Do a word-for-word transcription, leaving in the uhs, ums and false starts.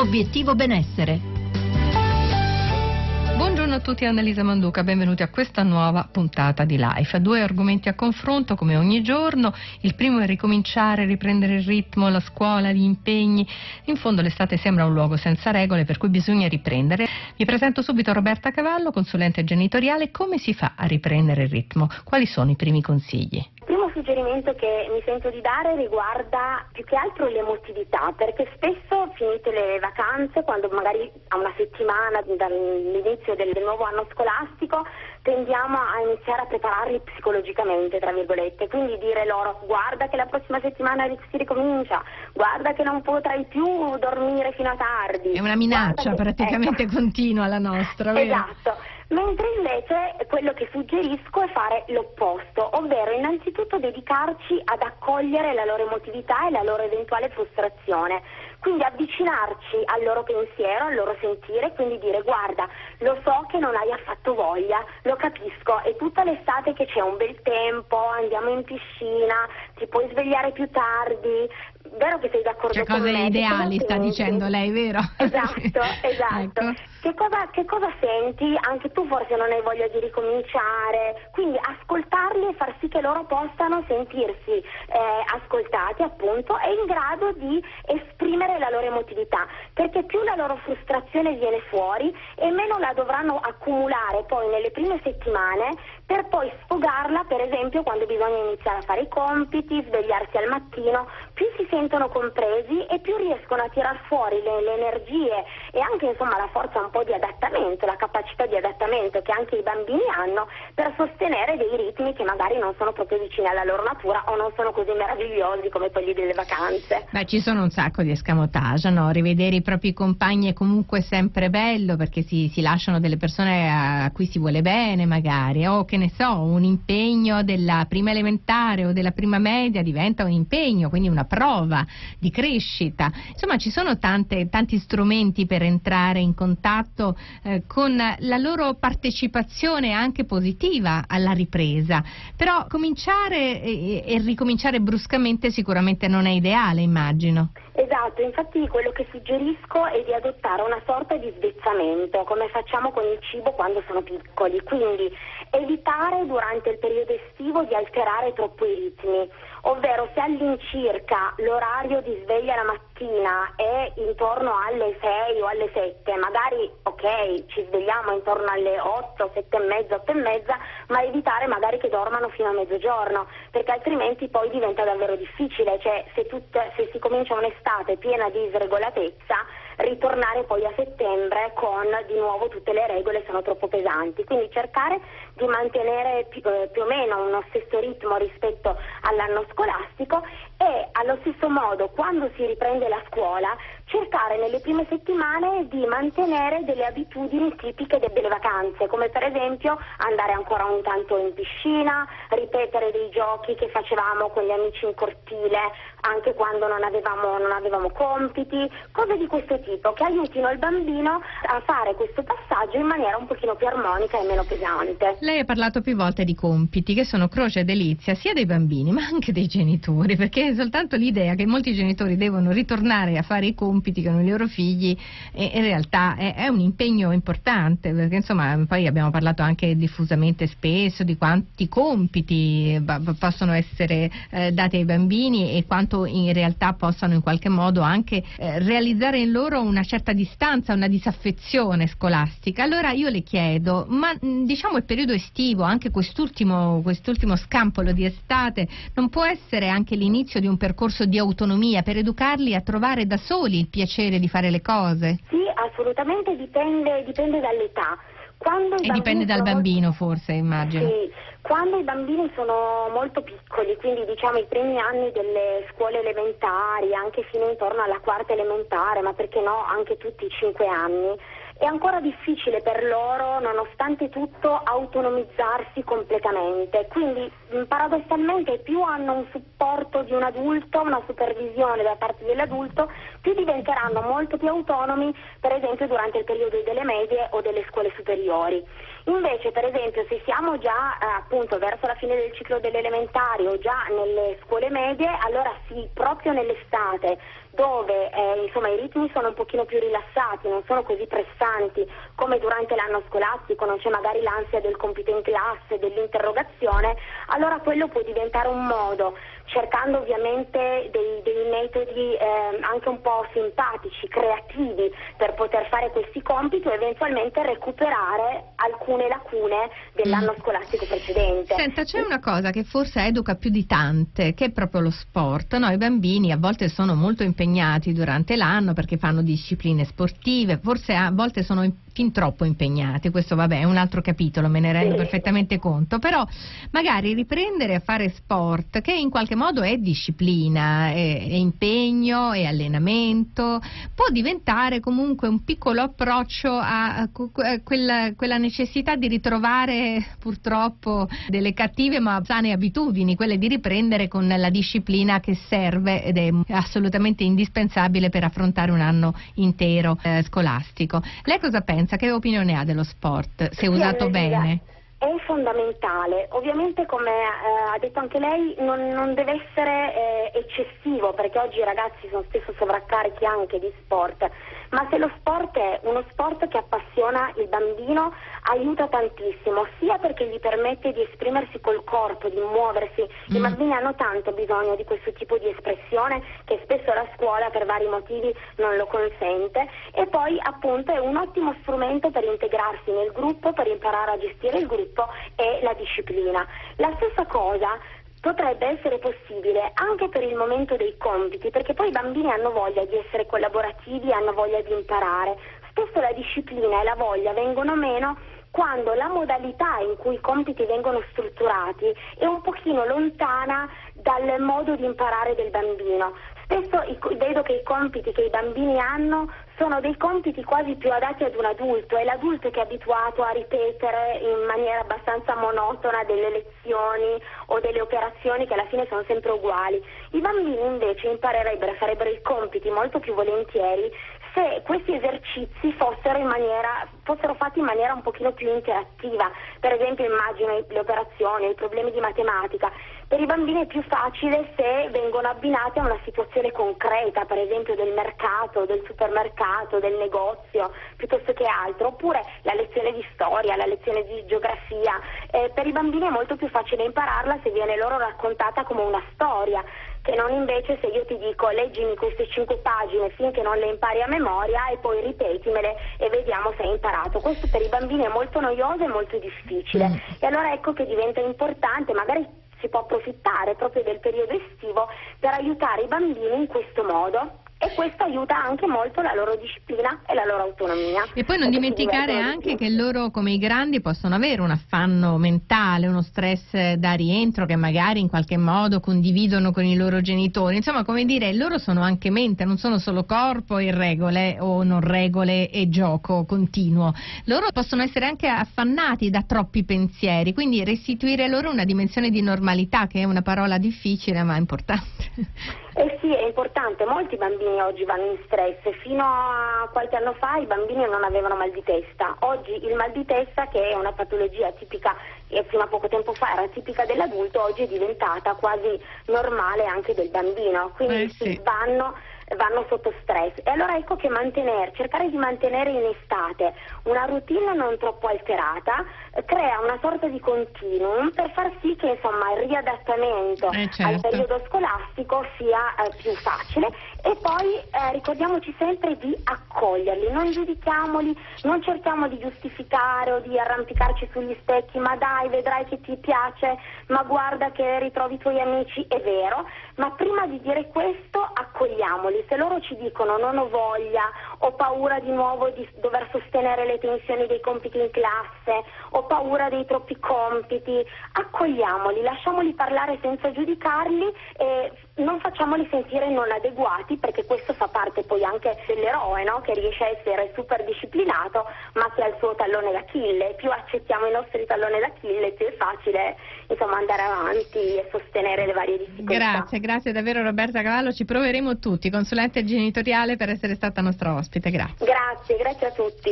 Obiettivo benessere. Buongiorno a tutti, Annalisa Manduca, benvenuti a questa nuova puntata di Life. Due argomenti a confronto come ogni giorno. Il primo è ricominciare, riprendere il ritmo, la scuola, gli impegni. In fondo l'estate sembra un luogo senza regole, per cui bisogna riprendere. Vi presento subito Roberta Cavallo, consulente genitoriale. Come si fa a riprendere il ritmo? Quali sono i primi consigli? Il primo suggerimento che mi sento di dare riguarda più che altro l'emotività, perché spesso finite le vacanze, quando magari a una settimana dall'inizio del nuovo anno scolastico, tendiamo a iniziare a prepararli psicologicamente, tra virgolette, quindi dire loro: guarda che la prossima settimana si ricomincia, guarda che non potrai più dormire fino a tardi. È una minaccia che... praticamente ecco. continua la nostra, vero? Esatto. Mentre invece quello che suggerisco è fare l'opposto, ovvero innanzitutto dedicarci ad accogliere la loro emotività e la loro eventuale frustrazione, quindi avvicinarci al loro pensiero, al loro sentire, quindi dire: guarda, lo so che non hai affatto voglia, lo capisco, è tutta l'estate che c'è un bel tempo, andiamo in piscina, ti puoi svegliare più tardi. Vero che sei d'accordo cioè, con me? cose ideali sta dicendo lei, vero? Esatto, esatto. Ecco. Che cosa, che cosa senti? Anche tu forse non hai voglia di ricominciare, quindi ascoltarli e far sì che loro possano sentirsi eh, ascoltati, appunto, e in grado di esprimere la loro emotività, perché più la loro frustrazione viene fuori e meno la dovranno accumulare poi nelle prime settimane, per poi sfogarla, per esempio, quando bisogna iniziare a fare i compiti, svegliarsi al mattino. Più si sentono compresi e più riescono a tirar fuori le, le energie e anche, insomma, la forza un po' di adattamento, la capacità di adattamento che anche i bambini hanno per sostenere dei ritmi che magari non sono proprio vicini alla loro natura o non sono così meravigliosi come quelli delle vacanze. Beh, ci sono un sacco di escamotage, no? Rivedere i propri compagni è comunque sempre bello, perché si, si lasciano delle persone a cui si vuole bene magari, o che ne so, un impegno della prima elementare o della prima media diventa un impegno, quindi una prova di crescita. Insomma, ci sono tante, tanti strumenti per entrare in contatto eh, con la loro partecipazione anche positiva alla ripresa, però cominciare e, e ricominciare bruscamente sicuramente non è ideale, immagino. Esatto, infatti quello che suggerisco è di adottare una sorta di svezzamento, come facciamo con il cibo quando sono piccoli, quindi evitare durante il periodo estivo di alterare troppo i ritmi, ovvero se all'incirca l'orario di sveglia la mattina è intorno alle sei o alle sette, magari ok, ci svegliamo intorno alle otto, sette e mezza, otto e mezza, ma evitare magari che dormano fino a mezzogiorno, perché altrimenti poi diventa davvero difficile, cioè se, tutte, se si comincia un'estate piena di sregolatezza, ritornare poi a settembre con di nuovo tutte le regole sono troppo pesanti, quindi cercare di mantenere più, eh, più o meno uno stesso ritmo rispetto all'anno scolastico e allo stesso modo, quando si riprende la scuola, cercare nelle prime settimane di mantenere delle abitudini tipiche de- delle vacanze, come per esempio andare ancora ogni tanto in piscina, ripetere dei giochi che facevamo con gli amici in cortile anche quando non avevamo, non avevamo compiti, cose di questo tipo che aiutino il bambino a fare questo passaggio in maniera un pochino più armonica e meno pesante. Lei ha parlato più volte di compiti che sono croce e delizia sia dei bambini ma anche dei genitori, perché soltanto l'idea che molti genitori devono ritornare a fare i compiti con i loro figli e in realtà è, è un impegno importante, perché insomma poi abbiamo parlato anche diffusamente spesso di quanti compiti b- possono essere eh, dati ai bambini e quanto in realtà possano in qualche modo anche eh, realizzare in loro una certa distanza, una disaffezione scolastica. Allora io le chiedo, ma mh, diciamo il periodo estivo, anche quest'ultimo, quest'ultimo scampolo di estate, non può essere anche l'inizio di un percorso di autonomia per educarli a trovare da soli il piacere di fare le cose? Sì, assolutamente, dipende, dipende dall'età. Quando e dipende dal bambino molto... forse, immagino. Sì, quando i bambini sono molto piccoli, quindi diciamo i primi anni delle scuole elementari, anche fino intorno alla quarta elementare, ma perché no, anche tutti i cinque anni, è ancora difficile per loro, nonostante tutto, autonomizzarsi completamente. Quindi paradossalmente più hanno un supporto di un adulto, una supervisione da parte dell'adulto, più diventeranno molto più autonomi, per esempio durante il periodo delle medie o delle scuole superiori. Invece, per esempio, se siamo già eh, appunto verso la fine del ciclo delle elementari o già nelle scuole medie, allora sì, proprio nell'estate, dove eh, insomma i ritmi sono un pochino più rilassati, non sono così pressanti come durante l'anno scolastico, non c'è magari l'ansia del compito in classe, dell'interrogazione, allora quello può diventare un modo, cercando ovviamente dei, dei metodi eh, anche un po' simpatici, creativi, per poter fare questi compiti o eventualmente recuperare alcune lacune dell'anno mm. scolastico precedente. Senta, c'è una cosa che forse educa più di tante, che è proprio lo sport, no? I bambini a volte sono molto impegnati durante l'anno perché fanno discipline sportive, forse a volte sono in fin troppo impegnati, questo vabbè è un altro capitolo, me ne rendo sì. perfettamente conto, però magari riprendere a fare sport, che in qualche modo è disciplina, è, è impegno, è allenamento, può diventare comunque un piccolo approccio a, a quella, quella necessità di ritrovare purtroppo delle cattive ma sane abitudini, quelle di riprendere con la disciplina che serve ed è assolutamente indispensabile per affrontare un anno intero eh, scolastico. Lei cosa pensa? Che opinione ha dello sport, se usato bene? È fondamentale, ovviamente come eh, ha detto anche lei non, non deve essere eh, eccessivo, perché oggi i ragazzi sono spesso sovraccarichi anche di sport, ma se lo sport è uno sport che appassiona il bambino aiuta tantissimo, sia perché gli permette di esprimersi col corpo, di muoversi, mm. i bambini hanno tanto bisogno di questo tipo di espressione che spesso la scuola per vari motivi non lo consente, e poi appunto è un ottimo strumento per integrarsi nel gruppo, per imparare a gestire il gruppo e la disciplina. La stessa cosa potrebbe essere possibile anche per il momento dei compiti, perché poi i bambini hanno voglia di essere collaborativi, hanno voglia di imparare. Spesso la disciplina e la voglia vengono meno quando la modalità in cui i compiti vengono strutturati è un pochino lontana dal modo di imparare del bambino. Spesso vedo che i compiti che i bambini hanno sono dei compiti quasi più adatti ad un adulto, è l'adulto che è abituato a ripetere in maniera abbastanza monotona delle lezioni o delle operazioni che alla fine sono sempre uguali. I bambini invece imparerebbero, farebbero i compiti molto più volentieri se questi esercizi fossero, in maniera, fossero fatti in maniera un pochino più interattiva. Per esempio immagino le operazioni, i problemi di matematica. Per i bambini è più facile se vengono abbinati a una situazione concreta, per esempio del mercato, del supermercato, del negozio, piuttosto che altro, oppure la lezione di storia, la lezione di geografia. Eh, per i bambini è molto più facile impararla se viene loro raccontata come una storia, che non invece se io ti dico leggimi queste cinque pagine finché non le impari a memoria e poi ripetimele e vediamo se hai imparato. Questo per i bambini è molto noioso e molto difficile, mm. e allora ecco che diventa importante, magari si può approfittare proprio del periodo estivo per aiutare i bambini in questo modo. E questo aiuta anche molto la loro disciplina e la loro autonomia. E poi non dimenticare anche che loro, come i grandi, possono avere un affanno mentale, uno stress da rientro che magari in qualche modo condividono con i loro genitori. Insomma, come dire, loro sono anche mente, non sono solo corpo e regole o non regole e gioco continuo. Loro possono essere anche affannati da troppi pensieri, quindi restituire loro una dimensione di normalità, che è una parola difficile ma importante. Eh sì, è importante, molti bambini oggi vanno in stress, fino a qualche anno fa i bambini non avevano mal di testa, oggi il mal di testa, che è una patologia tipica e fino a poco tempo fa era tipica dell'adulto, oggi è diventata quasi normale anche del bambino, quindi eh sì. vanno... vanno sotto stress, e allora ecco che mantenere, cercare di mantenere in estate una routine non troppo alterata eh, crea una sorta di continuum per far sì che insomma il riadattamento eh certo. al periodo scolastico sia eh, più facile, e poi eh, ricordiamoci sempre di accoglierli, non giudichiamoli, non cerchiamo di giustificare o di arrampicarci sugli specchi, ma dai vedrai che ti piace, ma guarda che ritrovi i tuoi amici, è vero, ma prima di dire questo accogliamoli. Se loro ci dicono non ho voglia, ho paura di nuovo di dover sostenere le tensioni dei compiti in classe, ho paura dei troppi compiti, accogliamoli, lasciamoli parlare senza giudicarli e non facciamoli sentire non adeguati, perché questo fa parte poi anche dell'eroe, no? Che riesce a essere super disciplinato ma che ha il suo tallone d'Achille. Più accettiamo i nostri talloni d'Achille, più è facile insomma andare avanti e sostenere le varie difficoltà. Grazie, grazie davvero Roberta Cavallo, ci proveremo tutti, consulente genitoriale, per essere stata nostra ospite. Grazie. Grazie, grazie a tutti.